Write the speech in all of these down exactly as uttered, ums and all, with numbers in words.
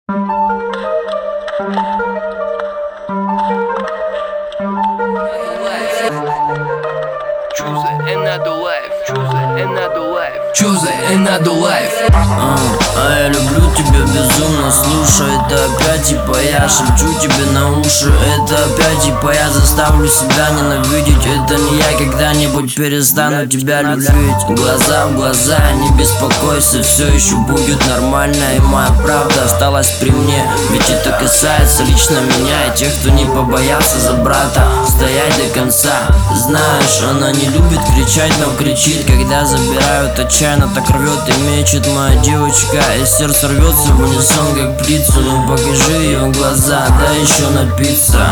Choose another life. А, а я люблю тебя безумно, слушай, это опять типа я шепчу тебе на уши. Это опять типа я заставлю себя ненавидеть. Это не я когда-нибудь перестану тебя любить. Глаза в глаза, не беспокойся, все еще будет нормально. И моя правда осталась при мне, ведь это касается лично меня и тех, кто не побоялся за брата стоять до конца. Знаешь, она не любит кричать, но кричит, когда забирают отчаянно, так рвет и мечет моя девочка. И сердце рвется в унисон, как птицу. Ну покажи ее глаза, да еще напиться.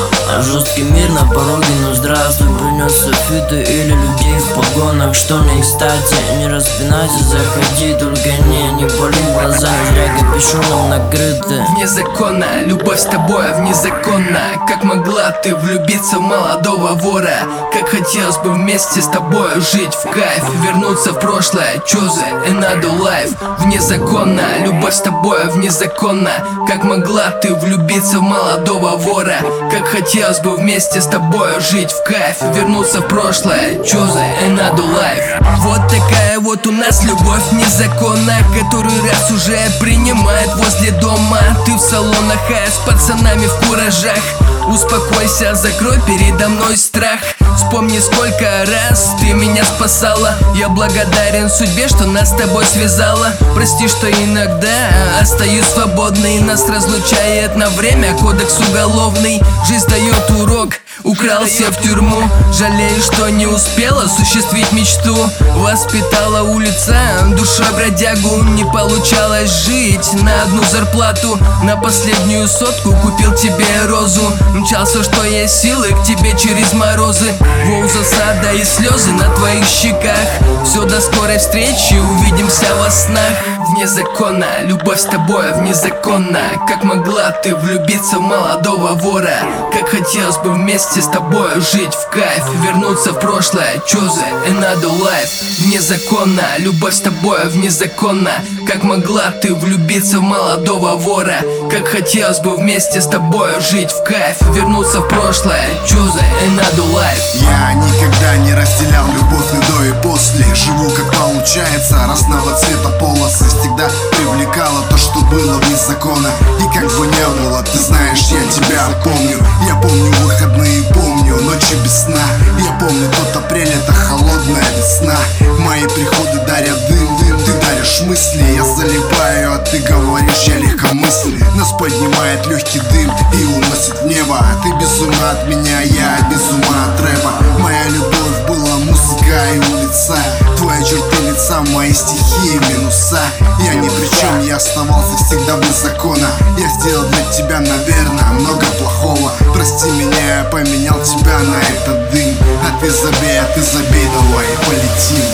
А жесткий мир на пороге, ну здравствуй. Принес софиты или людей в погонах, что не кстати. Не распинайся, заходи, только не, не пали глаза, зря капюшоном накрыты. Незаконно, любовь с тобой внезаконна. Как могла ты влюбиться в молодого вора? Как хотелось бы вместе с тобой жить в кайф, вернуться в прошлое. Choose another life. Внезаконно, любовь с тобой внезаконна. Как могла ты влюбиться в молодого вора? Как хотелось бы вместе с тобой жить в кайф, вернуться в прошлое. Choose another life. Вот такая вот у нас любовь незаконна, который раз уже принимает возле дома. Ты в салонах, а я с пацанами в куражах. Успокойся, закрой передо мной страх. Вспомни, сколько раз ты меня спасала. Я благодарен судьбе, что нас с тобой связала. Прости, что иногда остаюсь свободной. Нас разлучает на время кодекс уголовный. Жизнь дает урок, укрался в тюрьму. Жалею, что не успела осуществить мечту. Воспитала улица, душой бродягу. Не получалось жить на одну зарплату. На последнюю сотку купил тебе розу. Мчался, что есть силы, к тебе через морозы. Воу, засада и слезы на твоих щеках. Все, до скорой встречи, увидимся во снах. Внезаконно, любовь с тобой внезаконна. Как могла ты влюбиться в молодого вора? Как хотелось бы вместе с тобой жить в кайф, вернуться в прошлое. Choose another life. Внезаконно, любовь с тобой внезаконна. Как могла ты влюбиться в молодого вора? Как хотелось бы вместе с тобой жить в кайф, вернуться в прошлое. Choose another life. Я никогда не разделял любовь на до и после. Живу как получается, разного цвета полосы. Всегда привлекало то, что было вне закона. И как бы не было, ты знаешь, я тебя помню. Я помню выходные, помню ночи без сна. Я помню тот апрель, это холодная весна. Мои приходы дарят дым, дым. Ты даришь мысли, я залипаю, а ты говоришь, я легкомысленный. Нас поднимает легкий дым и уносит в небо. Ты без ума от меня, я без ума от рэпа. Моя любовь была музыка и улица. Твои черты лица, мои стихи и минуса. Я ни при чем, я оставался всегда вне закона. Я сделал для тебя, наверное, много плохого. Прости меня, я поменял тебя на этот дым. А ты забей, а ты забей, давай полетим.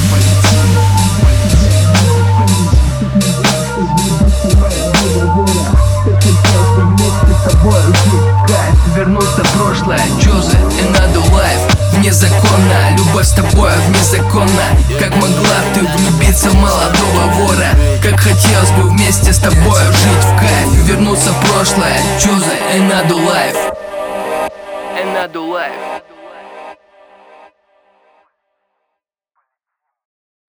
Вернуться в прошлое. Choose another life. Внезаконно, любовь с тобой внезаконна. Как могла ты влюбиться в молодого вора? Как хотелось бы вместе с тобой жить в кайф, вернуться в прошлое. Choose another life. Another life.